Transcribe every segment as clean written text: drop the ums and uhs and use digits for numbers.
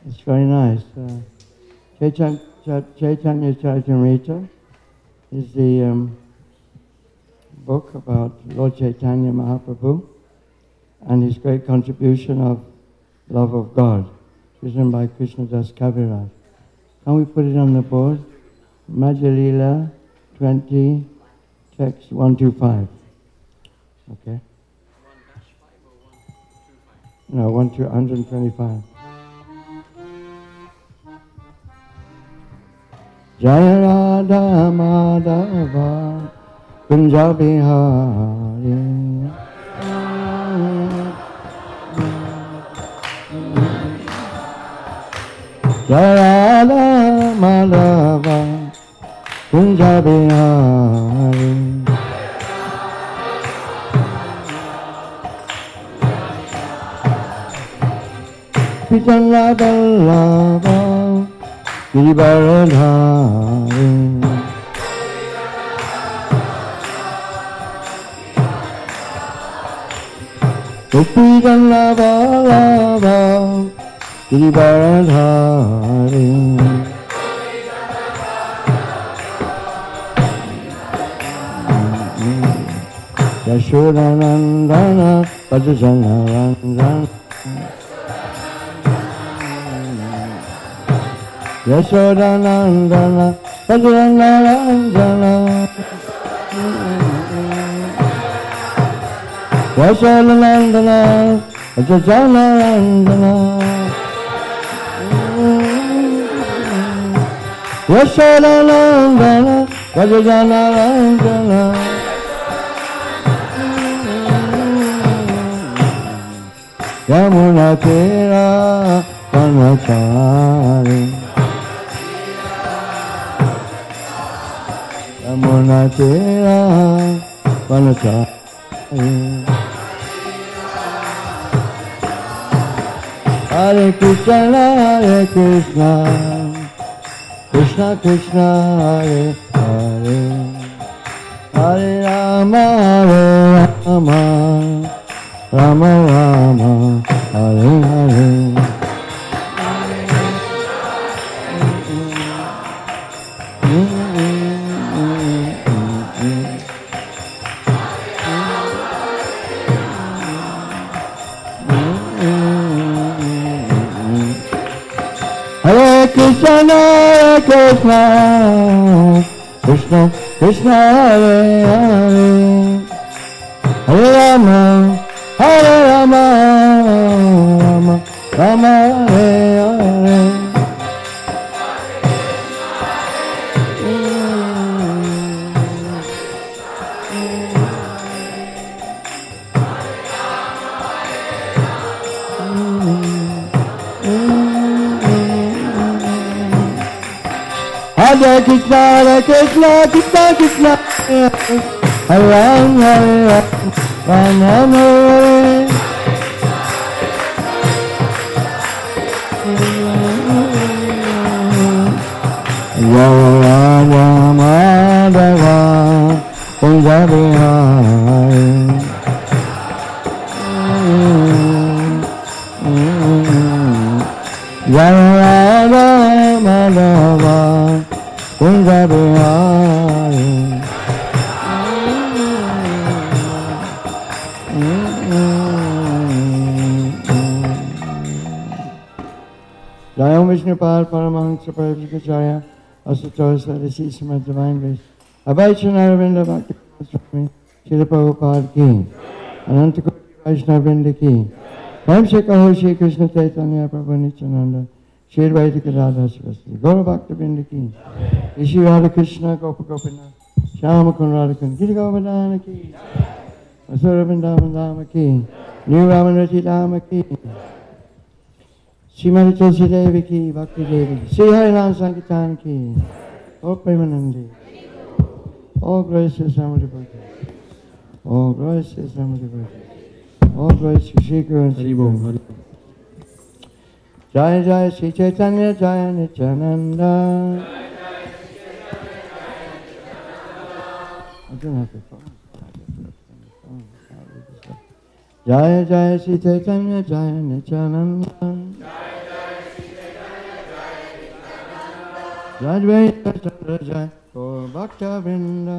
It's very nice. Chaitanya Charitamrita is the book about Lord Chaitanya Mahaprabhu and his great contribution of love of God, written by Krishnadas Kaviraj. Can we put it on the board? Madhya Lila 20, text 125. Okay? 1-5 or 125? No, 125. Jaya Radha Madhava Kunja Bihari Jaya Radha Madhava Kunja Bihari Pitanga Vallabha Girivaradhari Gopidana Vallabha Girivaradhari Yashodanandana Vajrajana Ranjana Yashodanandana Vajrajana Ranjana Yashodanandana Vajrajana Ranjana Yashodanandana Vajrajana Ranjana Yamuna Tira Vanachari Yamuna Tira Vanachari Hare Krishna Krishna Krishna Hare Hare Hare Rama Rama Rama Rama Hare Hare Hare Krishna Krishna Krishna Krishna Hare Hare Hare Rama Hare Rama Rama Rama Hare Hare Hare Krishna Krishna Krishna Krishna Hare Ram Hare Ram Ram Ram Hare Jaya Radha Madhava Kunja Bihari Jaya Radha Madhava Kunja Bihari Jaya Vishnupad Paramahansa Parivakacharya Asatosa Sadasi Samad Divine Grace Abhaicha Naravinda Bhakti Swami Srila Prabhupada Ki Ananta Koti Vaishnavrinda Ki Prem Se Kaho Shri Krishna Chaitanya Prabhu Nityananda Shri Advaita Gadadhar Saraswati Gaura Bhakta Vrinda Ki Shri Radha Krishna Gopa Gopinath Shyama Kund Radhakan Gita Govardhana Ki Asura Vrindavan Dhama Ki New Ramanrati Dhama Ki Srimati Tulsi Devi Ki Bhakti Devi Sri Harinam Sankirtan Ki O Premanandi All gracious Samadhi All gracious Samadhi All gracious Shri Guru and Shri Guru Jaya Jaya Shri Chaitanya Jaya Nityananda I don't have the phone. Jaya Jaya Shri Chaitanya Jaya Nityananda Advaita Chandra Jai Gaur Bhakta Vrinda.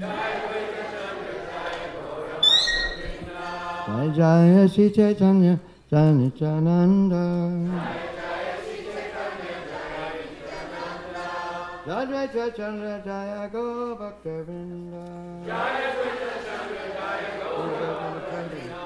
Jai Jai Sri Chaitanya Jai Nityananda. Jai Advaita Chandra Jai Gaur Bhakta Vrinda. Jai Advaita Chandra Jai Gaur Bhakta Vrinda.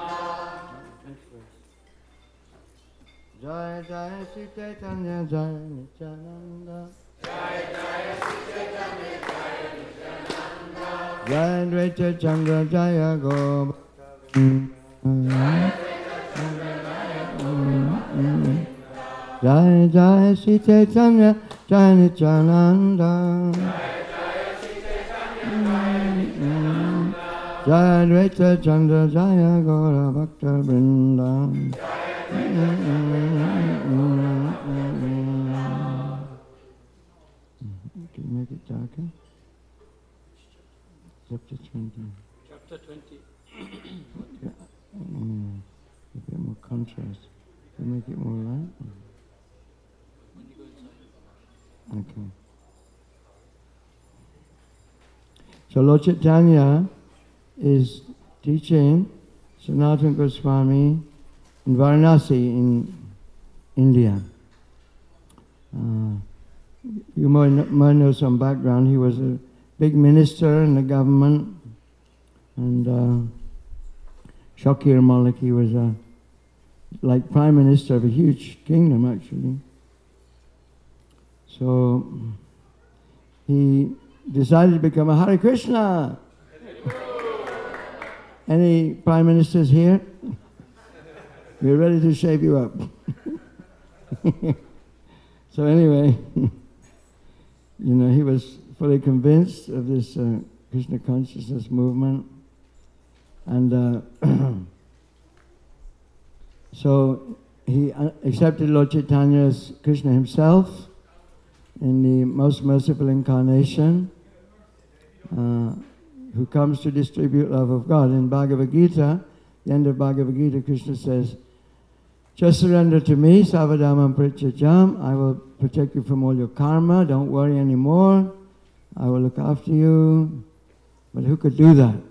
Jai Jai Sri Chaitanya Jai Nityananda. Jai Jai Sri Chaitanya Jai Nityananda. Jai Advaita Chandra Jaya Gaur Bhakta Vrinda. Jai Jai Sri Chaitanya Jai Nityananda. Jai Advaita Chandra Jaya Gaur Bhakta Vrinda. Can you make it darker? Chapter 20. Chapter 20. A bit more contrast. Can you make it more light? When you go inside. Okay. So Lord Chaitanya is teaching Sanatana Goswami in Varanasi in India. You might know some background. He was a big minister in the government, and Shakir Malik, he was like prime minister of a huge kingdom actually. So he decided to become a Hare Krishna. Any prime ministers here? We're ready to shave you up. So anyway, he was fully convinced of this Krishna consciousness movement. And so he accepted Lord Chaitanya as Krishna himself in the most merciful incarnation, who comes to distribute love of God. In Bhagavad Gita, the end of Bhagavad Gita, Krishna says, just surrender to me, Savadamam Pritchajam, I will protect you from all your karma, don't worry anymore, I will look after you. But who could do that?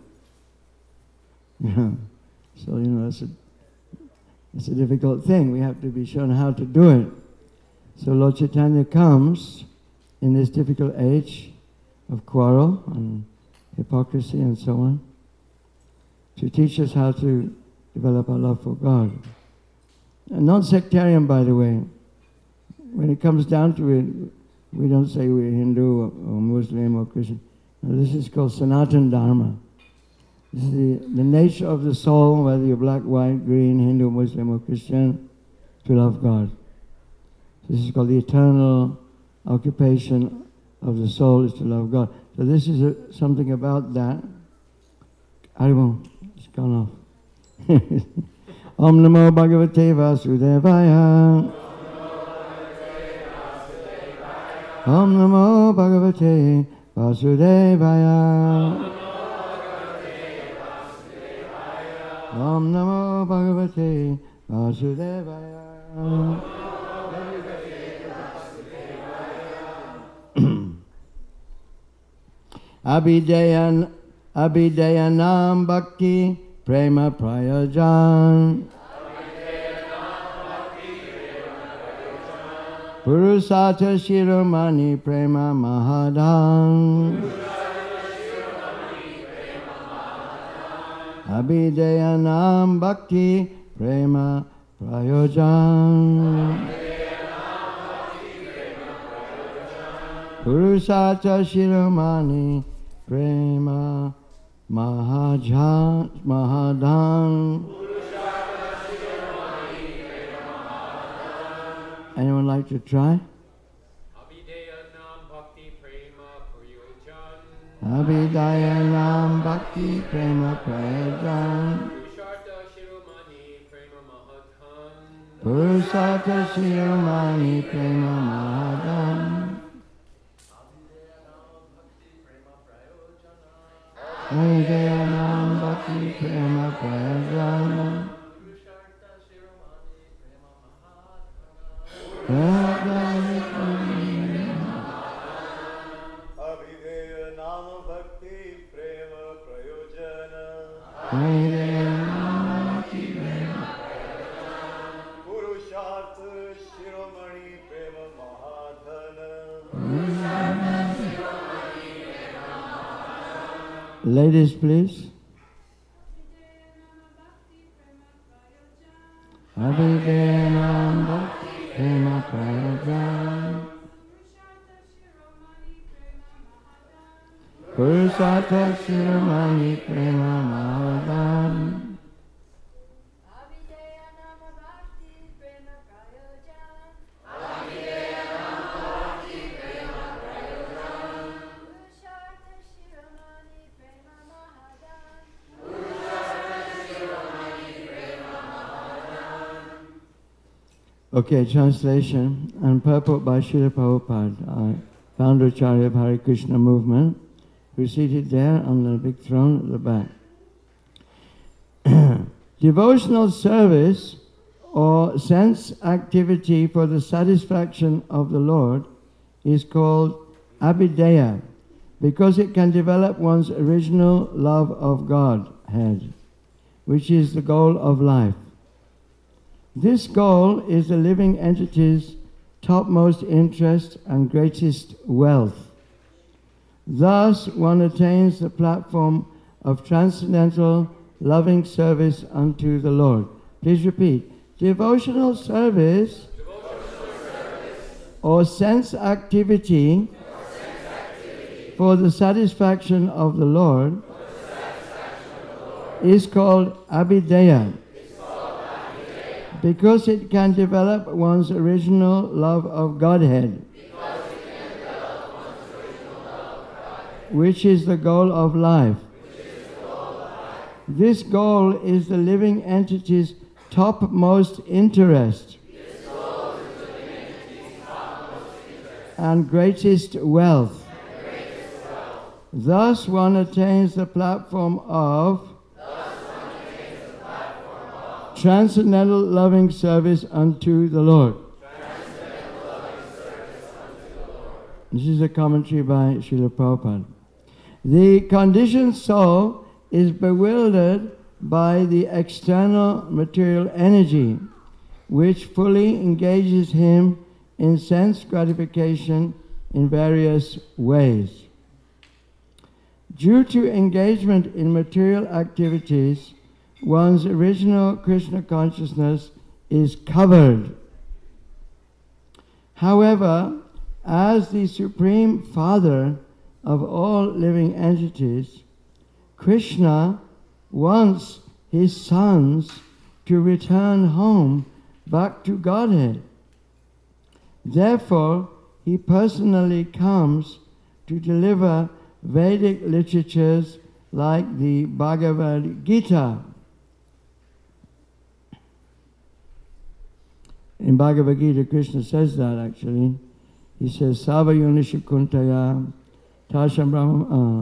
So, it's a difficult thing. We have to be shown how to do it. So Lord Chaitanya comes in this difficult age of quarrel and hypocrisy and so on to teach us how to develop our love for God. And non-sectarian, by the way. When it comes down to it, we don't say we're Hindu or Muslim or Christian. No, this is called Sanatana Dharma. This is the nature of the soul, whether you're black, white, green, Hindu, Muslim or Christian, to love God. This is called the eternal occupation of the soul, is to love God. So this is something about that. Haribol, it's gone off. Om Namo Bhagavate Vasudevaya. Om Namo Bhagavate Vasudevaya. Om Namo Bhagavate Vasudevaya. Abhidayanam Bhakti Prema Prayojan. Purusata Shiromani Prema Mahadhan. Abhidayanam Bhakti Prema Prayojan. Purusata Shiromani Prema Mahadhan. Anyone like to try? Abhidayanam Bhakti Prema Prayojan. Abhidayanam Bhakti Prema Prayojan. Purushartha Shiromani Prema Mahadhan. Purusata Shiromani Prema Mahadhan. Abhidayanam Bhakti Prema Prayojan. Ladies, please. Abhideyanam Bhakti Prema Prayojan Purusartha Shiromani Prema Mahadan. Okay, translation and purport by Srila Prabhupada, founder Acharya of Hare Krishna movement, who's seated there on the big throne at the back. Devotional service or sense activity for the satisfaction of the Lord is called abhideya because it can develop one's original love of Godhead, which is the goal of life. This goal is the living entity's topmost interest and greatest wealth. Thus, one attains the platform of transcendental loving service unto the Lord. Please repeat. Devotional service or sense activity for the satisfaction of the Lord is called abhideya because it can develop one's original love of Godhead, which is the goal of life. This goal is the living entity's topmost interest and greatest wealth. Thus one attains the platform of transcendental loving service unto the Lord. This is a commentary by Srila Prabhupada. The conditioned soul is bewildered by the external material energy, which fully engages him in sense gratification in various ways. Due to engagement in material activities, one's original Krishna consciousness is covered. However, as the Supreme Father of all living entities, Krishna wants his sons to return home back to Godhead. Therefore, he personally comes to deliver Vedic literatures like the Bhagavad Gita. In Bhagavad Gita, Krishna says that actually. He says, Sava Yunisha Kuntaya, Tasham Brahma,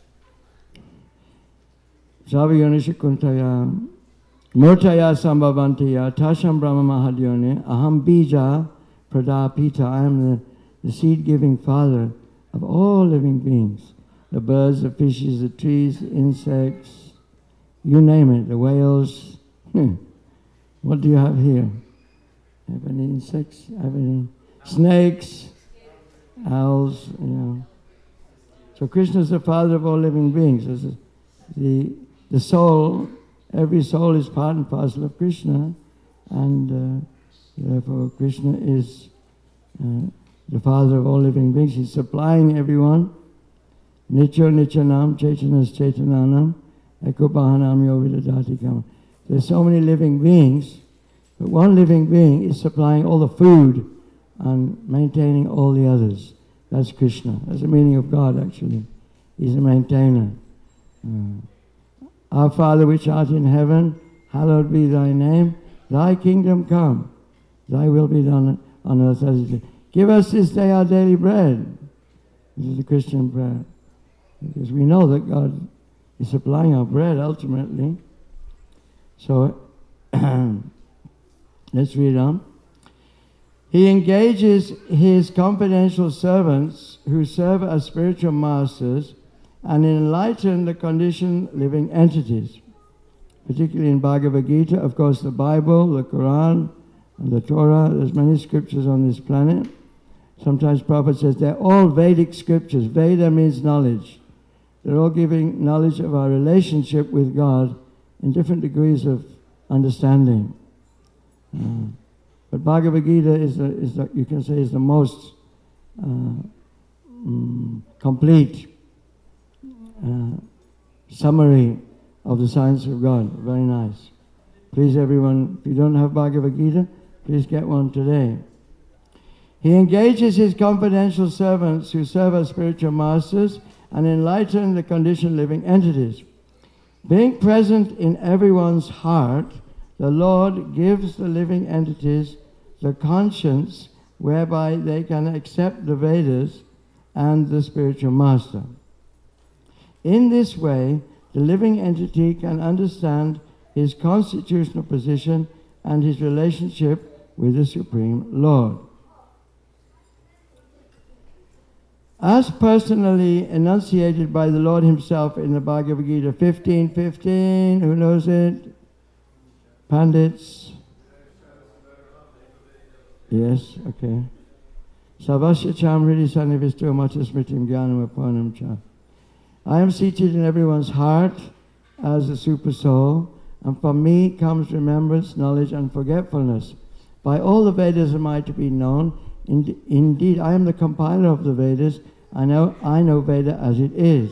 Sava Yunisha Kuntaya, Murtaya Sambhavantaya, Tasham Brahma Mahadyone, Aham Bija Pradapita. I am the seed-giving father of all living beings. The birds, the fishes, the trees, the insects, you name it, the whales. What do you have here? Have any insects? Have any snakes? Owls? You know. So Krishna is the father of all living beings. The soul, every soul is part and parcel of Krishna, and therefore Krishna is the father of all living beings. He's supplying everyone. Nityo Nityanam Chaitanas Chaitananam Eko Bahanam Yovidadati Kama. There's so many living beings, but one living being is supplying all the food and maintaining all the others. That's Krishna. That's the meaning of God, actually. He's a maintainer. Our Father which art in heaven, hallowed be thy name. Thy kingdom come. Thy will be done on earth as it is. Give us this day our daily bread. This is the Christian prayer. Because we know that God is supplying our bread ultimately. So, let's read on. He engages his confidential servants who serve as spiritual masters and enlighten the conditioned living entities. Particularly in Bhagavad Gita, of course the Bible, the Quran, and the Torah. There's many scriptures on this planet. Sometimes Prabhupada says they're all Vedic scriptures. Veda means knowledge. they're all giving knowledge of our relationship with God in different degrees of understanding. But Bhagavad Gita is the, you can say, is the most complete summary of the science of God. Very nice. Please everyone, if you don't have Bhagavad Gita, please get one today. He engages his confidential servants who serve as spiritual masters and enlighten the conditioned living entities. Being present in everyone's heart, the Lord gives the living entities the conscience whereby they can accept the Vedas and the spiritual master. In this way, the living entity can understand his constitutional position and his relationship with the Supreme Lord. As personally enunciated by the Lord himself in the Bhagavad Gita 15:15, who knows it? Pandits? Yes, okay. Savasya cham hridi sannivisto matasmritim jnanam apanam cha. I am seated in everyone's heart as the Super Soul, and from me comes remembrance, knowledge and forgetfulness. By all the Vedas am I to be known. Indeed, I am the compiler of the Vedas. I know Veda as it is.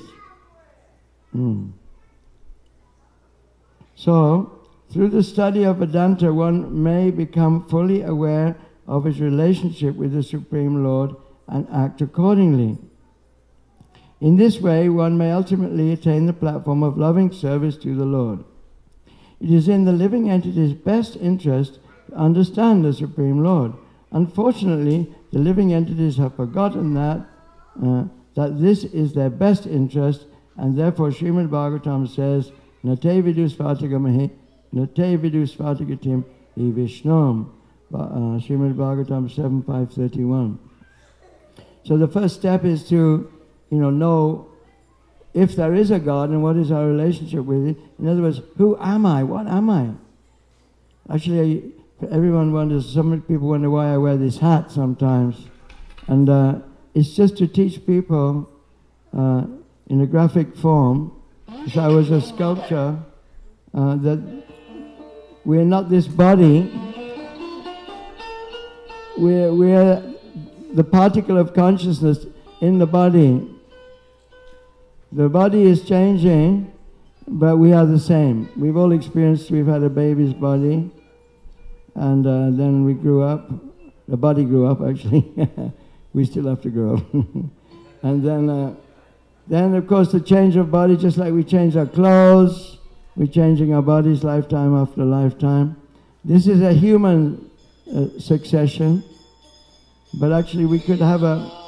So, through the study of Vedanta, one may become fully aware of his relationship with the Supreme Lord and act accordingly. In this way, one may ultimately attain the platform of loving service to the Lord. It is in the living entity's best interest to understand the Supreme Lord. Unfortunately, the living entities have forgotten that this is their best interest, and therefore Srimad Bhagavatam says, Nate vidu svatagamahe, nate vidu svatagatim e Vishnum. Srimad Bhagavatam 7.5.31. So the first step is to, know if there is a God and what is our relationship with it. In other words, who am I? What am I? Actually, everyone wonders, some people wonder why I wear this hat sometimes. And it's just to teach people in a graphic form, if I was a sculptor, that we're not this body, we're the particle of consciousness in the body. The body is changing, but we are the same. We've all experienced, we've had a baby's body, and then we grew up. The body grew up, actually. We still have to grow up. And then of course the change of body, just like we change our clothes, we're changing our bodies lifetime after lifetime. This is a human succession, but actually we could have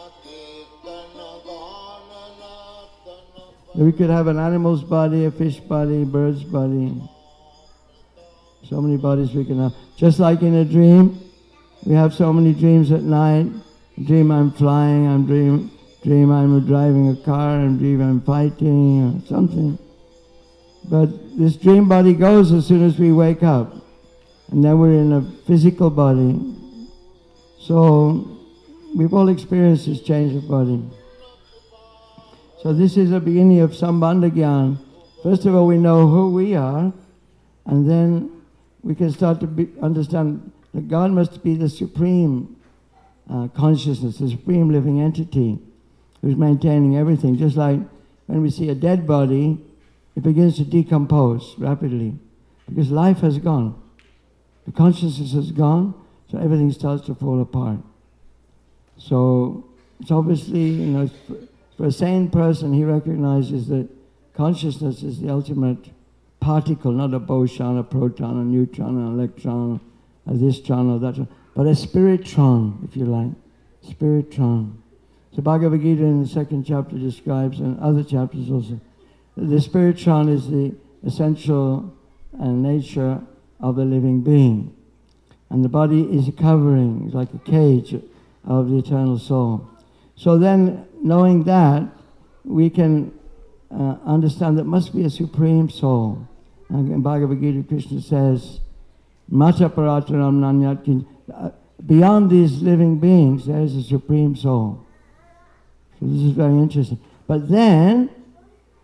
an animal's body, a fish body, a bird's body. So many bodies we can have. Just like in a dream, we have so many dreams at night. Dream I'm flying, dream I'm driving a car, and dream I'm fighting or something. But this dream body goes as soon as we wake up. And then we're in a physical body. So we've all experienced this change of body. So this is the beginning of Sambandha Gyan. First of all, we know who we are, and then we can start to understand that God must be the supreme consciousness, the supreme living entity who's maintaining everything. Just like when we see a dead body, it begins to decompose rapidly because life has gone. The consciousness has gone, so everything starts to fall apart. So it's obviously, for a sane person, he recognizes that consciousness is the ultimate particle, not a boson, a proton, a neutron, an electron, a this tron or that tron, but a spiritron, if you like, spiritron. So Bhagavad Gita in the second chapter describes, and other chapters also, that the spiritron is the essential nature of the living being. And the body is a covering, it's like a cage of the eternal soul. So then, knowing that, we can understand that must be a supreme soul. And in Bhagavad Gita, Krishna says, Mata parataram nanyat. Beyond these living beings, there is a supreme soul. So this is very interesting. But then,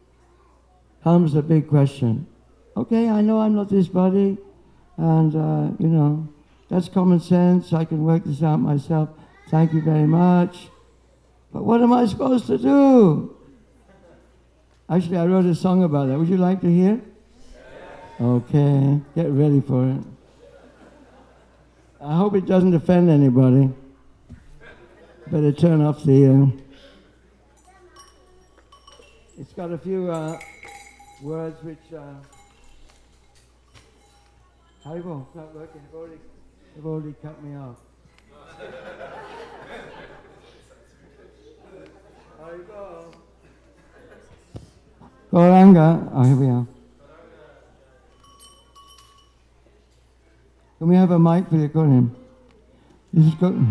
comes the big question. Okay, I know I'm not this body, and, that's common sense. I can work this out myself. Thank you very much. But what am I supposed to do? Actually, I wrote a song about that. Would you like to hear? Okay, get ready for it. I hope it doesn't offend anybody. Better turn off the... It's got a few words which... Haribo, it's not working. They've already cut me off. Haribo. Gauranga. Oh, here we are. Can we have a mic for the Korean? This is good.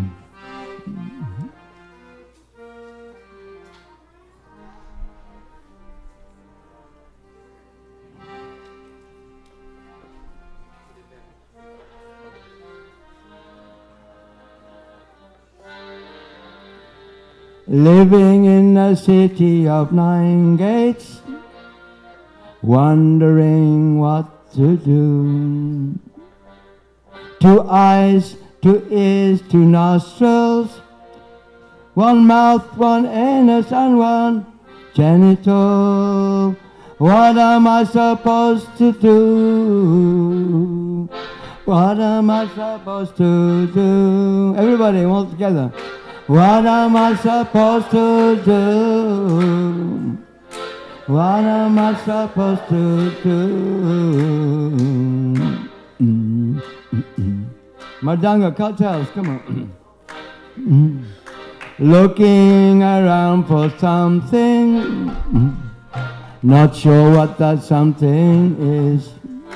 Living in a city of 9 gates, wondering what to do. 2 eyes, 2 ears, 2 nostrils, 1 mouth, 1 anus, and 1 genital. What am I supposed to do? What am I supposed to do? Everybody, all together. What am I supposed to do? What am I supposed to do? Madanga cartels, come on. Looking around for something, not sure what that something is.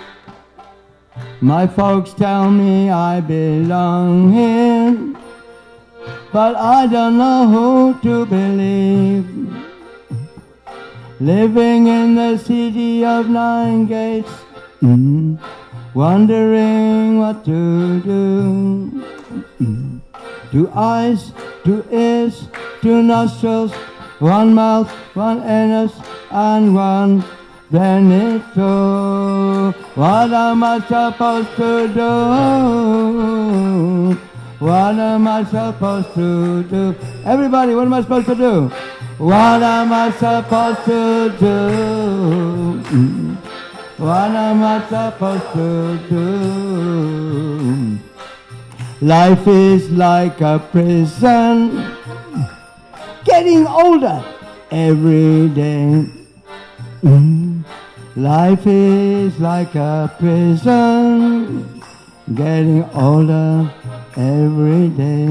My folks tell me I belong here, but I don't know who to believe. Living in the city of 9 gates, wondering what to do. 2 eyes, 2 ears, 2 nostrils, 1 mouth, 1 anus, and 1 genital. What am I supposed to do? What am I supposed to do? Everybody, what am I supposed to do? What am I supposed to do? What am I supposed to do? Life is like a prison, getting older every day. Life is like a prison, getting older every day.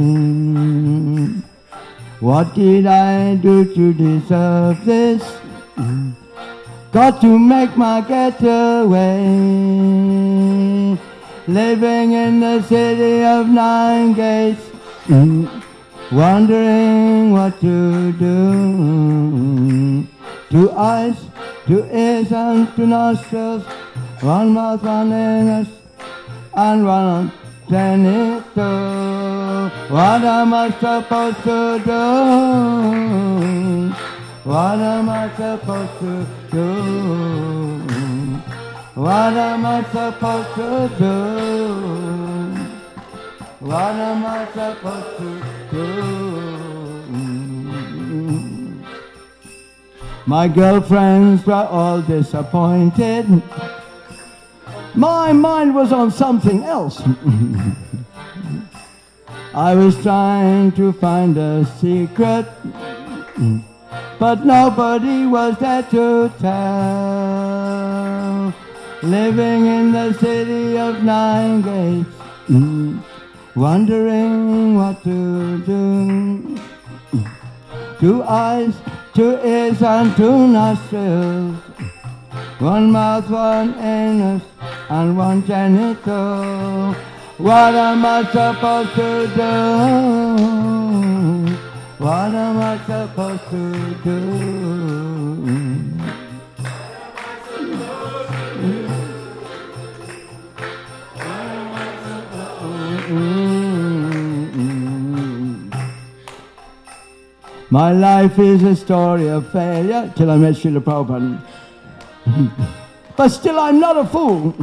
What did I do to deserve this? Got to make my getaway. Living in the city of 9 gates, wondering what to do. 2 eyes, 2 ears, and 2 nostrils, 1 mouth, 1 anus, and 1 genital. What am I supposed to do? What am I supposed to do? What am I supposed to do? What am I supposed to do? My girlfriends were all disappointed. My mind was on something else. I was trying to find a secret, but nobody was there to tell. Living in the city of 9 gates, wondering what to do. 2 eyes, 2 ears, and 2 nostrils, 1 mouth, 1 anus, and 1 genital. What am I supposed to do? What am I supposed to do? My life is a story of failure till I met Srila Prabhupada. But still I'm not a fool.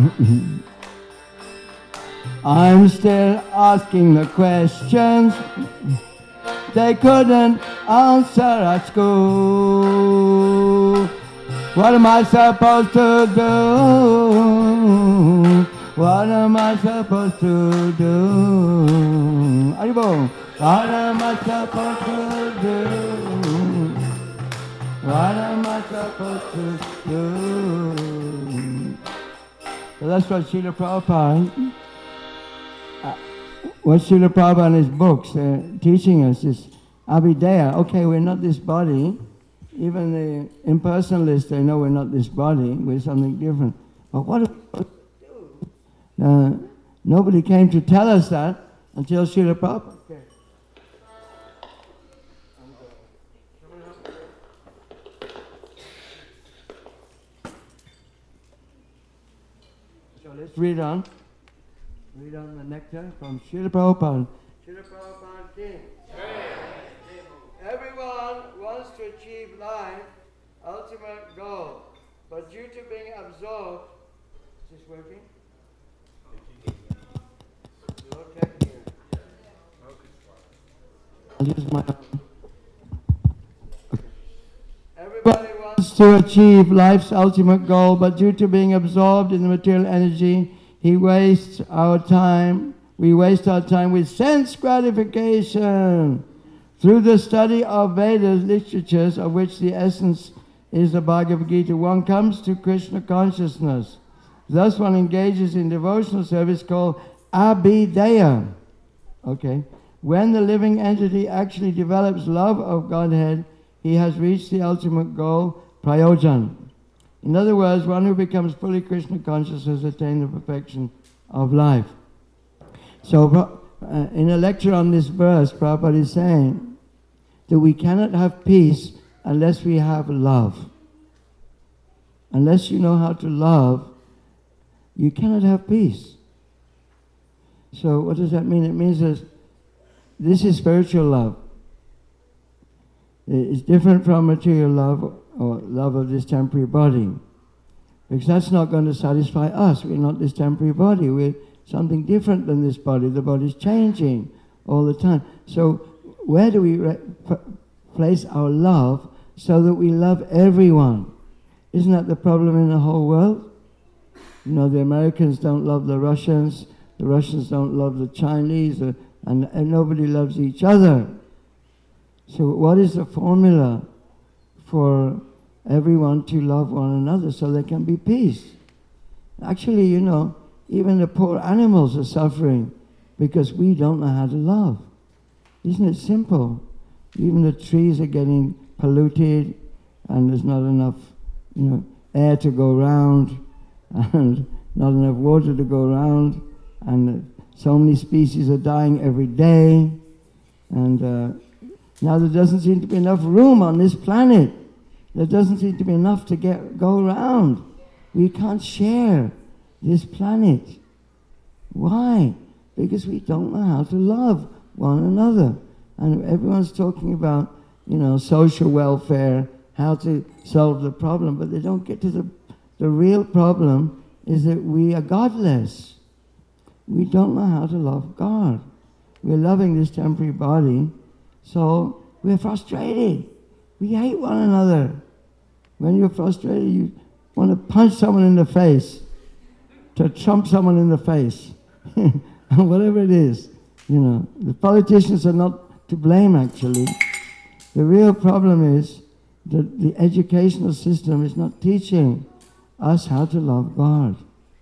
I'm still asking the questions they couldn't answer at school. What am I supposed to do? What am I supposed to do? Aribo. What am I supposed to do? What am I supposed to do? So that's what Srila Prabhupada, in his books teaching us is Abhideya. Okay, we're not this body. Even the impersonalists, they know we're not this body. We're something different. But what are we supposed to do? Nobody came to tell us that until Srila Prabhupada came. So let's read on. Read on the nectar from Srila Prabhupada. Srila Prabhupada King. Everyone wants to achieve life, ultimate goal, but due to being absorbed, is this working? Okay. I'll use my okay. Everybody wants to achieve life's ultimate goal, but due to being absorbed in the material energy, we waste our time with sense gratification. Through the study of Vedas literatures, of which the essence is the Bhagavad Gita, one comes to Krishna consciousness. Thus one engages in devotional service called Abhideya. Okay. When the living entity actually develops love of Godhead, he has reached the ultimate goal, prayojan. In other words, one who becomes fully Krishna conscious has attained the perfection of life. So in a lecture on this verse, Prabhupada is saying that we cannot have peace unless we have love. Unless you know how to love, you cannot have peace. So what does that mean? It means that this is spiritual love. It's different from material love or love of this temporary body. Because that's not going to satisfy us. We're not this temporary body. We're something different than this body. The body's changing all the time. So where do we place our love so that we love everyone? Isn't that the problem in the whole world? You know, the Americans don't love the Russians don't love the Chinese, and nobody loves each other. So what is the formula for everyone to love one another so there can be peace? Actually, you know, even the poor animals are suffering because we don't know how to love. Isn't it simple? Even the trees are getting polluted and there's not enough, you know, air to go around and not enough water to go around, and so many species are dying every day, and now there doesn't seem to be enough room on this planet. There doesn't seem to be enough to go around. We can't share this planet. Why? Because we don't know how to love one another. And everyone's talking about, you know, social welfare, how to solve the problem, but they don't get to the real problem is that we are godless. We don't know how to love God. We're loving this temporary body, so we're frustrated. We hate one another. When you're frustrated, you want to punch someone in the face, to trump someone in the face, whatever it is. You know, the politicians are not to blame, actually. The real problem is that the educational system is not teaching us how to love God.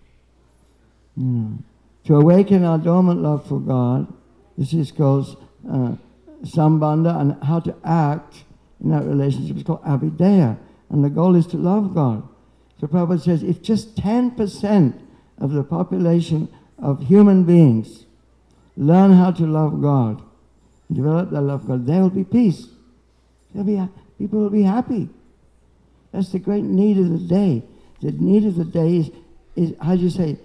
You know, to awaken our dormant love for God, this is called sambandha, and how to act in that relationship is called abhideya. And the goal is to love God. So Prabhupada says, if just 10% of the population of human beings learn how to love God, develop their love for God, there will be peace. People will be happy. That's the great need of the day. The need of the day is how do you say,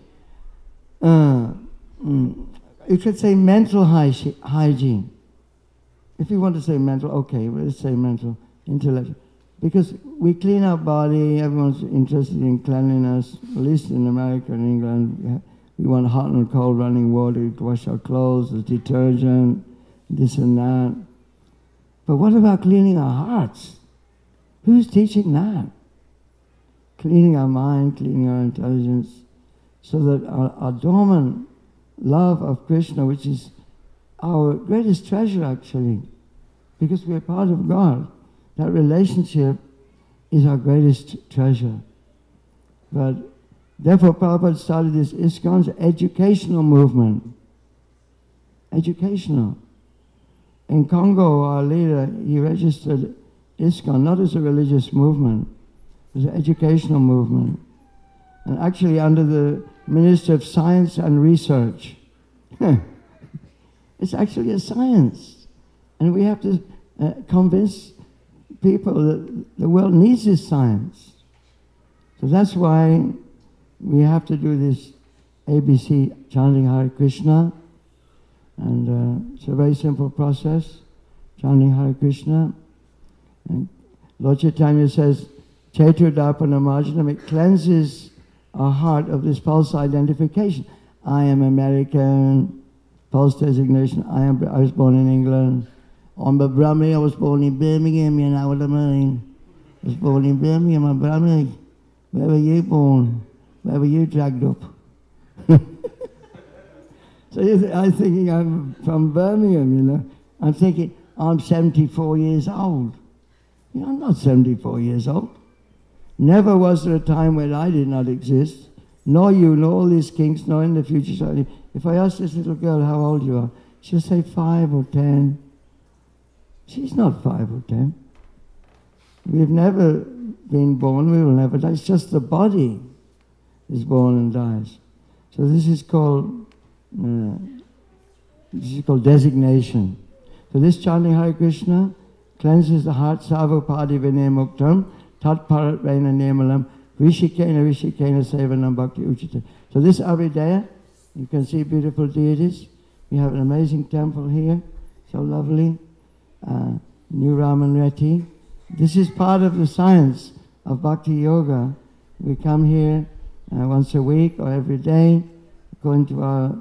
you could say mental hygiene. If you want to say mental, okay, let's say mental, intellectual. Because we clean our body, everyone's interested in cleanliness, at least in America and England. We want hot and cold running water to wash our clothes, the detergent, this and that. But what about cleaning our hearts? Who's teaching that? Cleaning our mind, cleaning our intelligence, so that our dormant love of Krishna, which is our greatest treasure actually, because we're part of God, that relationship is our greatest treasure. But therefore Prabhupada started this ISKCON's educational movement. Educational. In Congo, our leader, he registered ISKCON not as a religious movement, it was an educational movement. And actually under the Minister of Science and Research. It's actually a science. And we have to convince people that the world needs this science. So that's why we have to do this ABC chanting Hare Krishna. And it's a very simple process, chanting Hare Krishna. And Lord Chaitanya says, Chaiturdapana Marjanam, it cleanses our heart of this false identification. I am American, false designation, I was born in England. I'm a Brahmin, I was born in Birmingham, you know what I mean? I was born in Birmingham, I'm Brahmin. Where were you born? Where were you dragged up? So I'm thinking I'm from Birmingham, you know. I'm thinking I'm 74 years old. You know, I'm not 74 years old. Never was there a time when I did not exist, nor you, nor all these kings, nor in the future. So if I ask this little girl how old you are, she'll say 5 or 10. She's not 5 or 10. We've never been born, we will never die. It's just the body is born and dies. So this is called designation. So this chanting Hare Krishna cleanses the heart, savapadi vinay muktam, tat parat reina nemalam, rishikena sevanam bhakti uchita. So this Abhidaya, you can see beautiful deities. We have an amazing temple here, so lovely. New Raman Reti. This is part of the science of Bhakti Yoga. We come here once a week or every day, go into our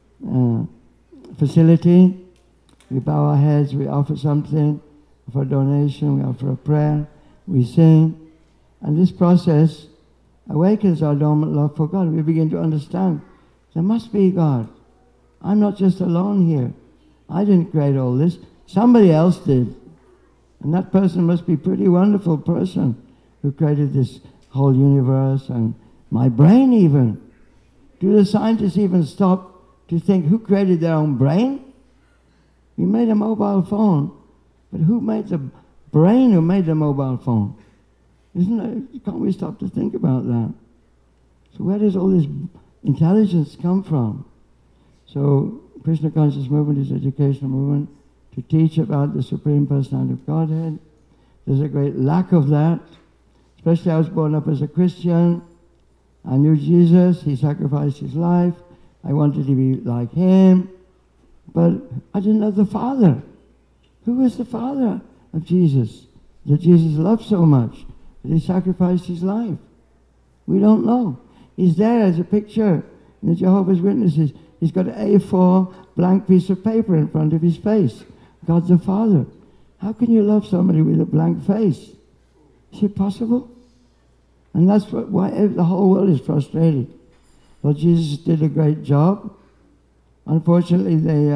facility, we bow our heads, we offer something for a donation, we offer a prayer, we sing, and this process awakens our dormant love for God. We begin to understand there must be God. I'm not just alone here. I didn't create all this. Somebody else did. And that person must be a pretty wonderful person who created this whole universe and my brain even. Do the scientists even stop to think who created their own brain? We made a mobile phone, but who made the brain who made the mobile phone? Can't we stop to think about that? So where does all this intelligence come from? So Krishna Conscious Movement is an educational movement to teach about the Supreme Personality of Godhead. There's a great lack of that. Especially I was born up as a Christian. I knew Jesus, he sacrificed his life. I wanted to be like him. But I didn't know the Father. Who is the Father of Jesus? That Jesus loved so much that he sacrificed his life. We don't know. He's there as a picture in the Jehovah's Witnesses. He's got an A4 blank piece of paper in front of his face. God the Father. How can you love somebody with a blank face? Is it possible? And that's why the whole world is frustrated. Well, Jesus did a great job. Unfortunately,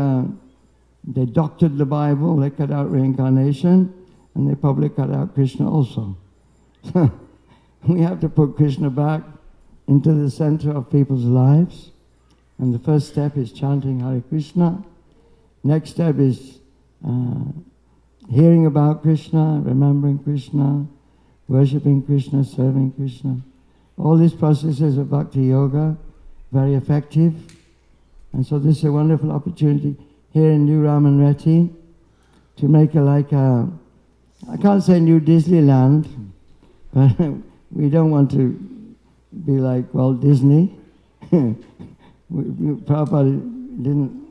they doctored the Bible, they cut out reincarnation, and they probably cut out Krishna also. We have to put Krishna back into the center of people's lives. And the first step is chanting Hare Krishna. Next step is hearing about Krishna, remembering Krishna, worshipping Krishna, serving Krishna. All these processes of Bhakti Yoga, very effective. And so this is a wonderful opportunity here in New Raman Reti to make I can't say New Disneyland, but we don't want to be like Walt Disney. Prabhupada didn't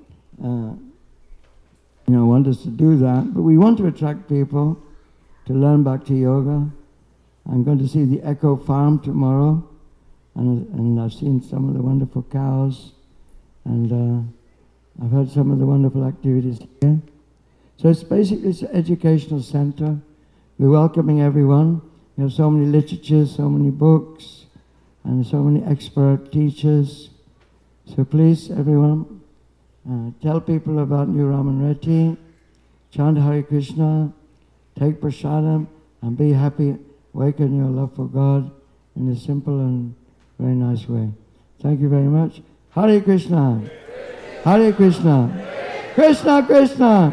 want us to do that, but we want to attract people to learn Bhakti Yoga, I'm going to see the Echo Farm tomorrow, and I've seen some of the wonderful cows, and I've heard some of the wonderful activities here. So it's basically an educational center. We're welcoming everyone. We have so many literatures, so many books, and so many expert teachers. So please, everyone, tell people about New Raman Reti, chant Hare Krishna, take prasadam, and be happy. Awaken your love for God in a simple and very nice way. Thank you very much. Hare Krishna. Hare Krishna. Krishna Krishna.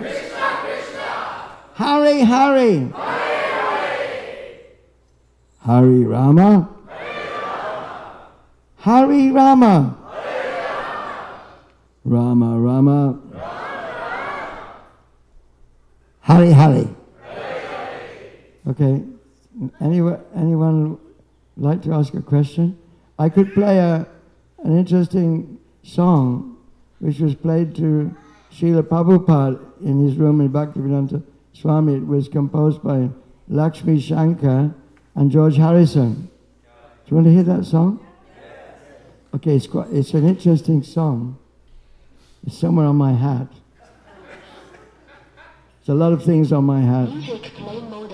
Hare Hare. Hare Rama. Hare Rama. Rama Rama. Hare Hare. Okay. Anyone like to ask a question? I could play an interesting song which was played to Srila Prabhupada in his room in Bhaktivedanta Swami. It was composed by Lakshmi Shankar and George Harrison. Do you want to hear that song? Okay, it's an interesting song. It's somewhere on my hat. There's a lot of things on my hat. Music play motor.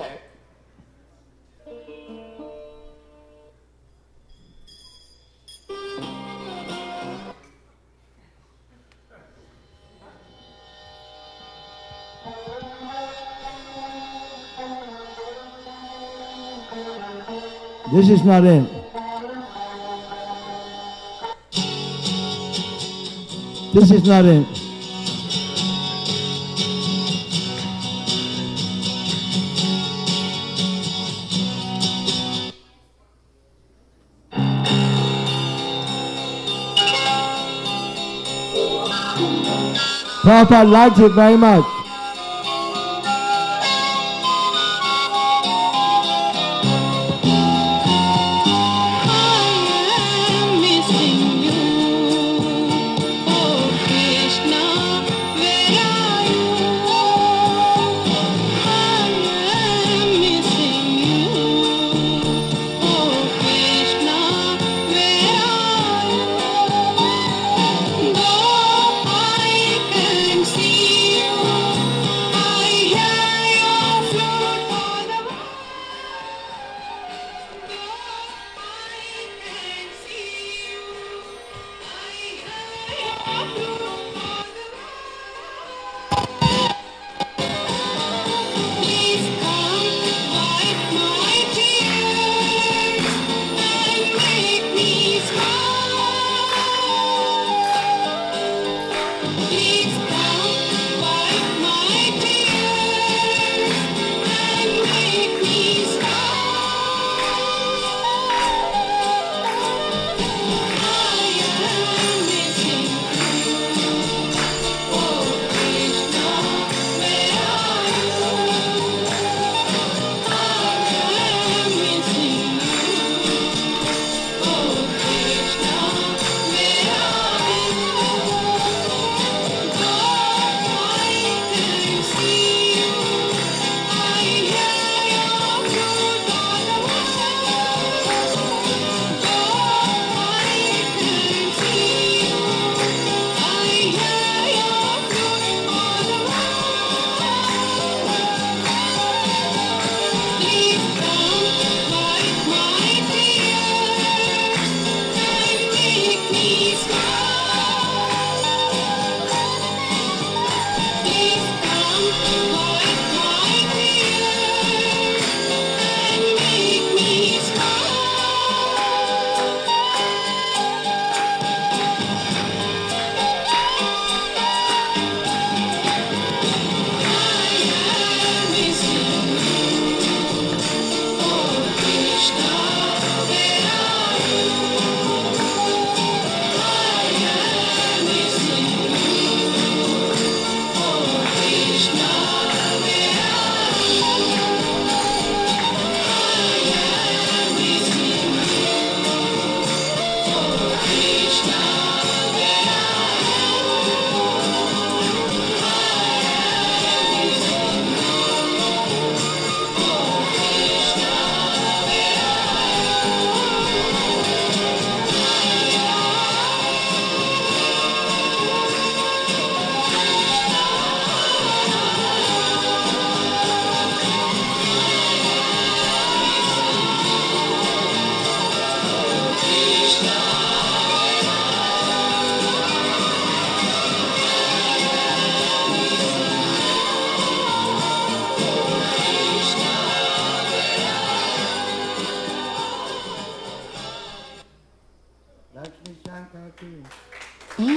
This is not it. This is not it. Prabhupada liked it very much. See you.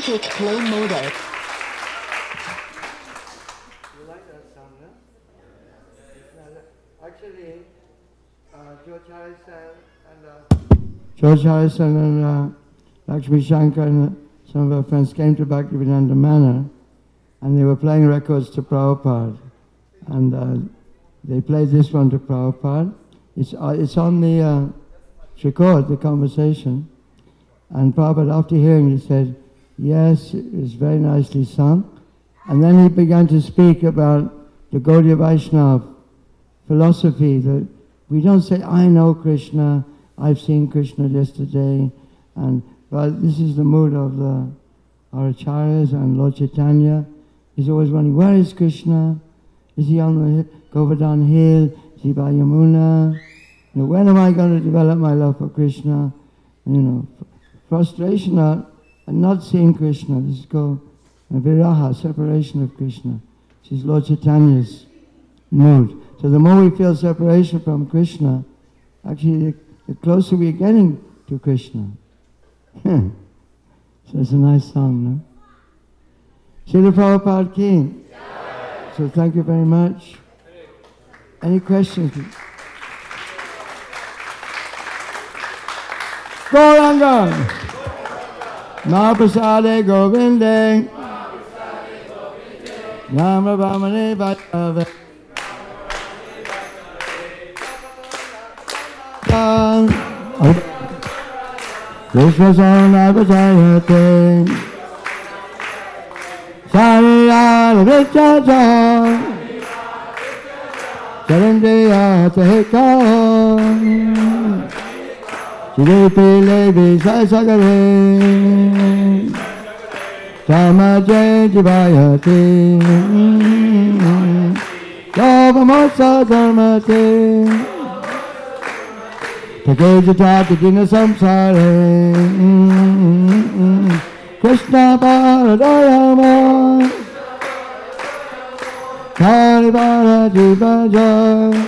to play Moda. You like that song, no? Actually, George Harrison and Lakshmi Shankar and some of our friends came to Bhaktivedanta Manor, and they were playing records to Prabhupada. And they played this one to Prabhupada. It's on the record, the conversation. And Prabhupada, after hearing it, said, yes, it was very nicely sung. And then he began to speak about the Gaudiya Vaishnava philosophy, that we don't say, I know Krishna, I've seen Krishna yesterday, but this is the mood of our acharyas and Lord Chaitanya. He's always wondering, where is Krishna? Is he on the Govardhan Hill? Is he by Yamuna? When am I going to develop my love for Krishna? Frustration and not seeing Krishna. This is called viraha, separation of Krishna. This is Lord Chaitanya's mood. So the more we feel separation from Krishna, actually the closer we're getting to Krishna. So it's a nice song, no? Srila Prabhupada Ki. So thank you very much. Any questions? Gauranga! Mahaprasade Govinde Nama Vamane Vaitave Krishna Sanavajayate Sariyala Vichaja Charandeya Tehika Chiripi Levi Sasagare Samaje Jivayate Yavamosa Dharmate Takejata Dina Samsare Krishna Paradayama Karivara Jivaja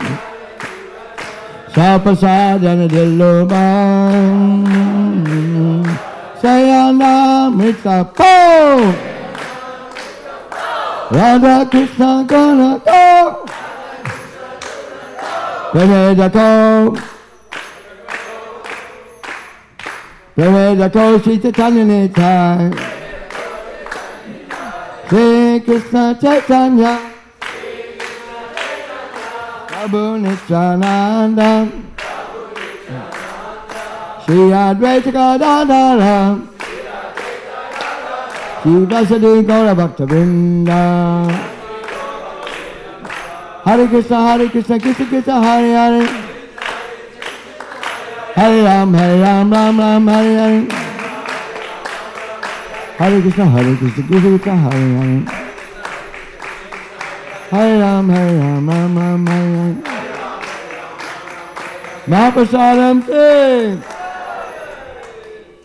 Sapasadana Dilloba Sayana Mita Po Radha Krishna Gana Go Premeda Ko Premeda Ko Sita Tanyanita Sri Krishna Chaitanya Prabhu Nityananda Shri Advaita Gadadhara Shri Vasadi Gaura Bhakta Vrinda Hare Krishna, Krishna Krishna, Hare Hare Hare Ram, Ram Ram, Hare Hare Hare Krishna, Krishna Krishna, Hare Hare Hare Ram, Ram Ram, Hare Hare Mahaprasadam Ki